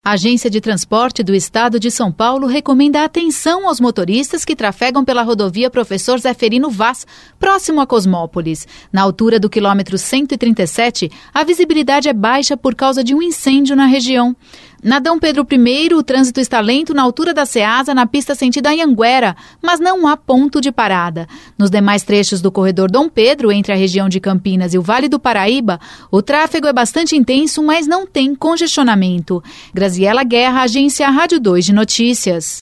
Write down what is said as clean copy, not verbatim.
A Agência de Transporte do Estado de São Paulo recomenda atenção aos motoristas que trafegam pela rodovia Professor Zeferino Vaz, próximo a Cosmópolis. Na altura do quilômetro 137, a visibilidade é baixa por causa de um incêndio na região. Na Dom Pedro I, o trânsito está lento na altura da Ceasa, na pista sentido Anhanguera, mas não há ponto de parada. Nos demais trechos do corredor Dom Pedro, entre a região de Campinas e o Vale do Paraíba, o tráfego é bastante intenso, mas não tem congestionamento. Graziela Guerra, Agência Rádio 2 de Notícias.